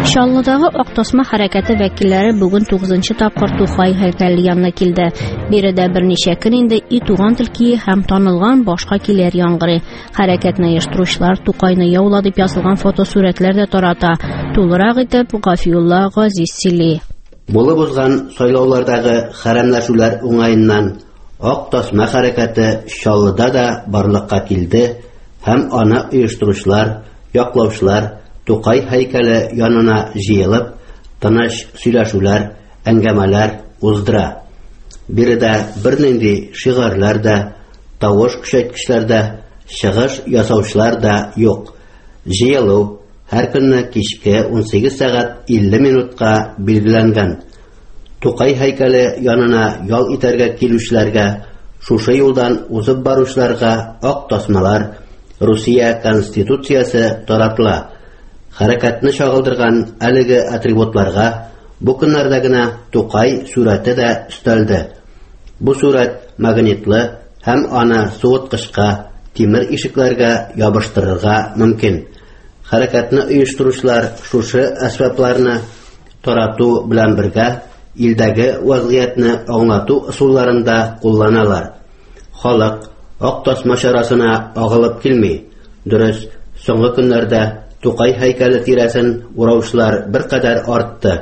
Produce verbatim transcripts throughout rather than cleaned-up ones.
Чаллыдагы Ак Тасма хәрәкәте вәкилләре бүген тугызынчы тапкыр Тукай һәйкәле янына килде. Биредә берничә көн инде и туган тел кие һәм танылган башка килер яңгырый. Хәрәкәтне оештыручылар Тукайны яула дип язылган фотосурәтләр дә тарата. Тулырак итеп Гафиулла Газиз сөйли. Булып узган сайлаулардагы хәрәмләшүләр уңаеннан Ак Тасма хәрәкәте Чаллыда да барлыкка килде һәм аны оештыручылар, яклаучылар Тукай һәйкәле янына җыелып, тыныч сөйләшүләр, әңгәмәләр уздыра. Биредә бернинди шигырьләр дә, тавыш көчәйткечләр дә, чыгыш ясаучылар да юк. Җыелу һәр көнне кичке ун сигез сәгать илле минутка билгеләнгән. Тукай һәйкәле янына ял итәргә килүчеләргә, шушы юлдан узып баручыларга ак тасмалар, Русия Конституциясе таратыла. Хәрәкәтне чагылдырган әлеге атрибутларга бу көннәрдә генә Тукай сурәте дә өстәлде. Бу сурәт магнитлы һәм аны суыткычка, тимер ишекләргә ябыштырырга мөмкин. Хәрәкәтне оештыручылар шушы әсбапларны тарату белән бергә илдәге вазгыятьне аңлату ысулларында кулланалар. Халык Ак Тасма чарасына агылып килми. Дөрес, соңгы көннәрдә Тукай һәйкәле тирәсен ураучылар беркадәр артты.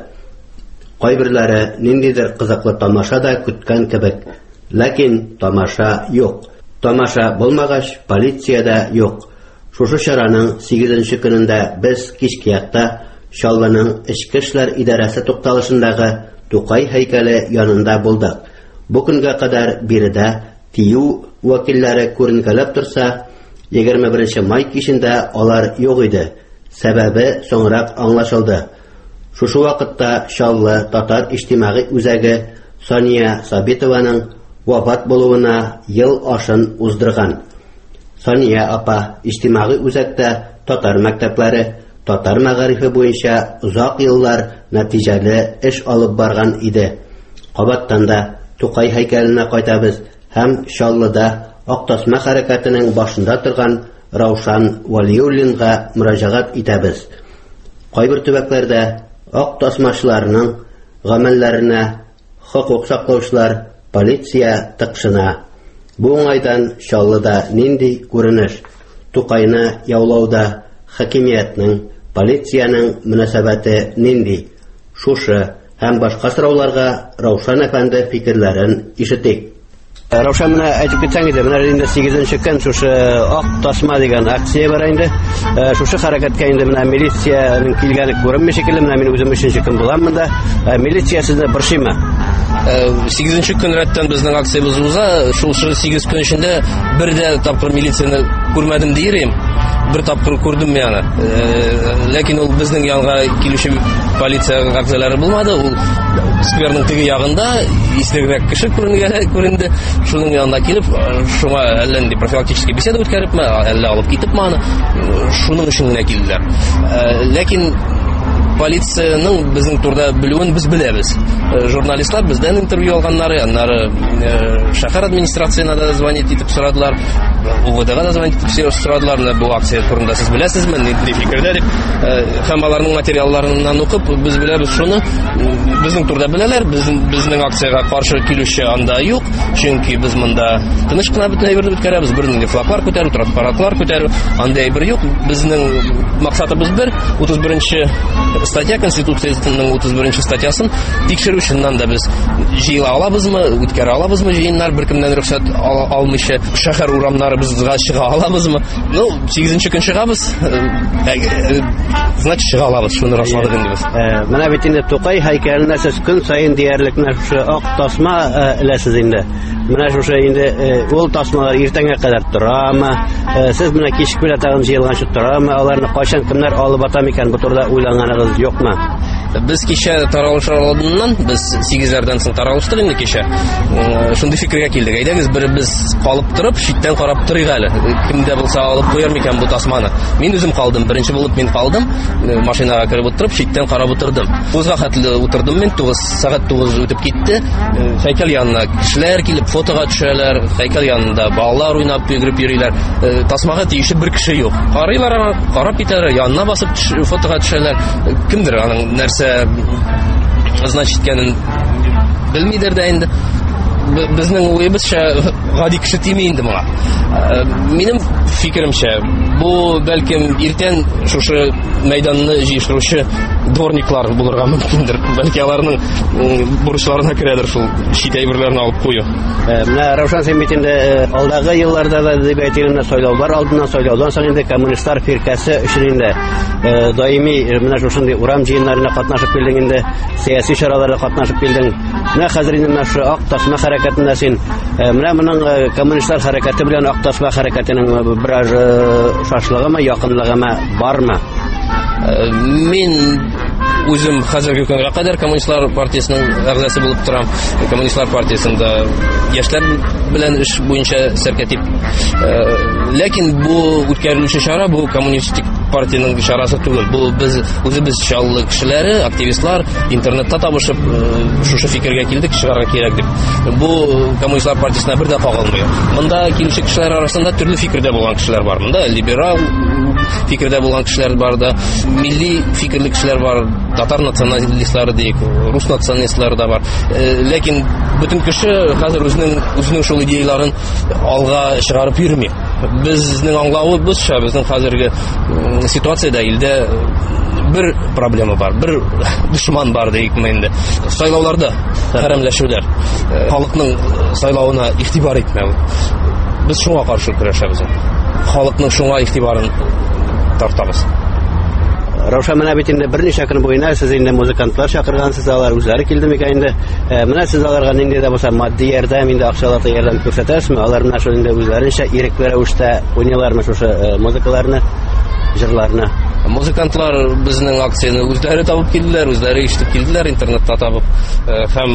Кайберләре ниндидер кызыклы тамаша да көткән кебек, ләкин тамаша юк. Тамаша булмагач, полиция да юк. Шушы чараның сигезенче көнендә без кичке якта Чаллының Эчке эшләр идарәсе тукталышындагы Тукай һәйкәле янында булдык. Бу көнгә кадәр биредә тию вәкилләре күренгәләп торса, егерме беренче май кичендә алар юк иде. Сәбәбе соңрак аңлашылды. Шушы вакытта Чаллы татар иҗтимагый үзәге Сания Сабитованың вафат булуына ел ашын уздырган. Сания апа иҗтимагый үзәктә татар мәктәпләре, татар мәгарифе буенча узак еллар нәтиҗәле эш алып барган иде. Кабаттан да Тукай һәйкәленә кайтабыз һәм Чаллыда Ак Тасма хәрәкәтенең башында торган Раушан Валиуллинга мөрәҗәгать итәбез. Кайбер төбәкләрдә Ак Тасмачыларның гамәлләренә хокук саклаучылар, полиция тыкшына. Бу уңайдан Чаллыда нинди күренеш? Тукайны яулауда хакимиятның, полициянең мөнәсәбәте нинди? Шушы һәм башка сорауларга Раушан әфәнде фикерләрен ишетик. Раушан, менә әйтеп китсәң иде, менә инде сигезенче көн шушы Ак Тасма дигән акция бар инде. Шушы хәрәкәткә инде менә милицияның килгәне күренми шикелле, менә мин үзем өченче көн булам монда. Милиция сезне борчыймы? сигезенче көн рәттән безнең акциябыз уза, шушы сигез көн эчендә бер дә тапкыр милицияны күрмәдем диерем. Бер тапкыр күрдем яны. Ләкин ул безнең янга килүче полиция акцияләре булмады. Ул скверның теге ягында истегрәк кеше күренгән күренде. Шуның янына килеп, шуңа әллә нинди профилактический беседа үткәрепме, әллә алып китепме аны. Шуның өчен генә килделәр. Ләкин полициянең безнең турда белүен без беләбез. Журналистлар бездән интервью алганнары, аннары шәһәр администрациясына да звонить итеп сорадылар, УВДга да звонить итеп сорадылар, бу акция турында сез беләсезме, нинди фикердә дип. Һәм аларның материалларыннан укып, без беләбез шуны, безнең турда беләләр, безнең акциягә каршы килүче анда юк, чөнки без монда тыныч кына бөтен әйберне үткәрәбез, бернинди флаглар күтәрү, транспарантлар күтәрү, анда әйбер юк. Безнең максатыбыз бер, утыз беренче статья Конституциясының утыз беренче статьясын тикшерү өчен да без җыела алабызмы, үткәрә алабызмы җыеннар, беркемнән рөхсәт алмыйча шәһәр урамнарыбызга чыга алабызмы? Ну, сигезенче көн чыгабыз. Значит, чыга алабыз, шуны расладык инде без. Менә бит инде Тукай һәйкәленә сез көн сайын диярлек менә шушы Ак Тасма эләсез инде. Менә шушы инде ул тасмалар иртәнгә кадәр торамы? Сез менә кичке белән тагын җыелганчы торамы? Аларны кайчан кемнәр алып ата микән, бу турыда уйлаганыгыз юкмы? Без кичә таралыш алдыннан, без сигезләрдән соң таралыштык инде кичә. Шундый фикергә килдек. Әйдәгез бер без калып торып, читтән карап торыйк әле. Кемдә булса алып куяр микән бу тасманы. Мин үзем калдым, беренче булып мин калдым. Машинага кереп утырып, читтән карап утырдым. Узга хәтле утырдым мин, тугыз сәгать тугыз үтеп китте. Һәйкәл янына кешеләр килеп фотога төшәләр, һәйкәл янында балалар уйнап йөгереп йөриләр. Тасмага тиешеп бер кеше юк. Карыйлар, карап китәләр, янына басып фотога төшәләр. Кемдер аның нәрсә значит икәнен белмидер дә инде. Безнең уебызча гади кеше тими инде моңа. Минем фикеремчә, бу бәлкем иртән шушы мәйданны җыештыручы дворниклар булырга мөмкиндер. Бәлки аларның бурычларына керәдер шул чит әйберләрне алып кую. Менә Раушан, син бит инде алдагы елларда да дип әйтелгән сайлаулар алдыннан, сайлаудан соң инде коммунистлар фиркасы өчен инде даими менә шушындый урам җыеннарына катнашып килдең инде, сәяси чараларда катнашып килдең. Менә хәзер инде менә шу ак тасма хәрәкәтендә син менә моның коммунистлар хәрәкәте белән ак тасма хәрәкәтенең бераз шашлыгымы, якынлыгымы бармы? Мин үзем хәзерге көнгә кадәр коммунистлар партиясының әгъзасы булып торам. Коммунистлар партиясында яшьләр белән эш буенча сәркәтип. Ләкин бу үткәрелүче чара бу коммунистик партияның чарасы түгел. Бу без үзебез чаллы кешеләре, активистлар интернетта табышып шушы фикергә килдек, чыгарга кирәк дип. Бу коммунистлар партиясына бер дә кагылмый. Монда килүче кешеләр арасында төрле фикердә булган кешеләр бар. Монда либерал фикердә булган кешеләр бар да, милли фикерле кешеләр бар, татар националистлары дик, рус националистлары да бар. Ләкин бөтен кеше хәзер үзенең үзенең шул идеяларын алга чыгарып йөрми. Безнең аңлавыбызча, безнең хәзерге ситуациядә илдә бер проблема бар, бер дошман бар дигән инде. Сайлауларда хәрәмләшүләр, халыкның сайлауына игътибар итмәү. Без шуңа каршы көрәшәбез. Халыкның шуңа игътибарын тартабыз. Раушан, менә бит инде берничә көн буена сез инде музыкантлар чакыргансыз, алар үзләре килде микән инде. Менә сез аларга нинди дә булса матди ярдәм, инде акчалата ярдәм күрсәтәсезме? Алар менә шул инде үзләренчә ирекле рәвештә уйныйлармы шушы музыкаларны, җырларны? Музыкантлар безнең акцияны үзләре табып килделәр, үзләре ишетеп килделәр интернетта табып. Һәм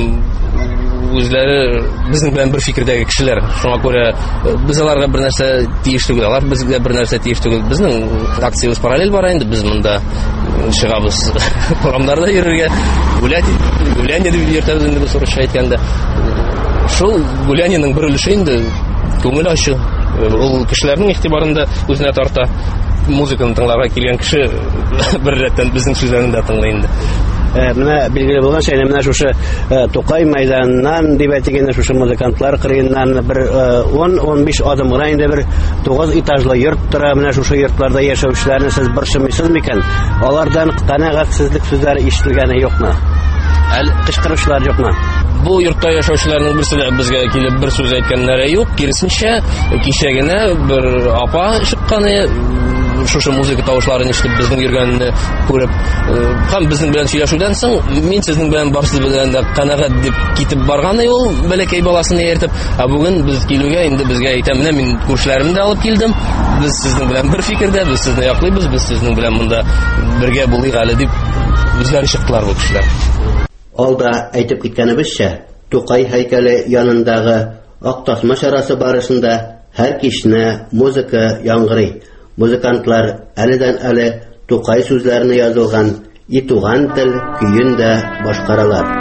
үзләре безнең белән бер фикердәге кешеләр. Шуңа күрә без аларга бер нәрсә тиеш түгел, алар безгә бер нәрсә тиеш түгел. Безнең акциябыз параллель бара инде, без монда чыгабыз. Урамнарда йөрергә, гуляние дип йөртәбез инде без урысча әйткәндә. Шул гуляньеның бер өлеше инде күңел ачу. Ул кешеләрнең игътибарында үзенә тарта. Музыканы тыңларга килгән кеше бер рәттән безнең сүзләрне дә тыңлый инде. Менә билгеле булган шәйне менә шушы Тукай мәйданнан дип әйтгәндә шушы музыкантлар кырыеннан бер он-он биш адым гына инде бер тугыз этажлы йорт тора. Менә шушы йортларда яшәүчеләрне сез борчымыйсыз микән? Алардан канәгатьсезлек сүзләре ишетелгәне юкмы? Әле кычкырышлар юкмы? Бу йортта яшәүчеләрнең берсе дә безгә килеп бер сүз әйткәннәре юк. Киресенчә, кичә генә бер апа чыкканы, шушы музыка тавышларын ишетеп безнең йөргәнне күреп, һәм безнең белән сөйләшүдән соң мин сезнең белән барсыз белән дә канәгать дип китеп барганы ул бәләкәй баласын ияртеп, ә бүген без килүгә инде безгә әйтә, менә мин күршләремне дә алып килдем. Без сезнең белән бер фикердә, без сезне яклыйбыз, без сезнең белән монда бергә булыйк әле дип үзләре чыктылар бу кешеләр. Алда әйтеп киткәнебезчә, Тукай һәйкәле янындагы ак тасма чарасы барышында һәр кичне музыка яңгырый. Музыкантлар әледән-әле Тукай сүзләренә язылган «И туган тел» көйен дә башкаралар.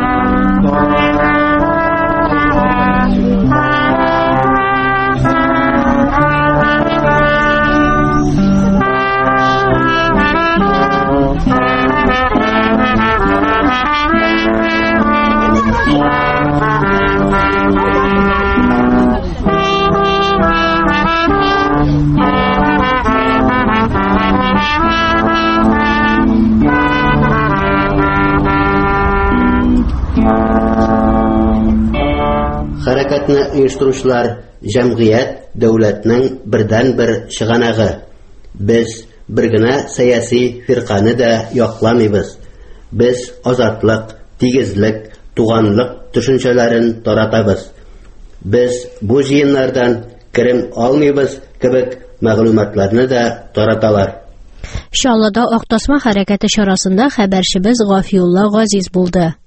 Хәрәкәтне оештыручылар җәмгыять дәүләтнең бердән-бер чыганагы. Без бер генә сәяси фирканы да якламыйбыз. Без азатлык, тигезлек, туганлык төшенчәләрен таратабыз. Без бу җыеннардан керем алмыйбыз кебек мәгълүматларны да тараталар. Шаллада Ак Тасма хәрәкәте чарасында хәбәрчебез Гафиулла Газиз булды.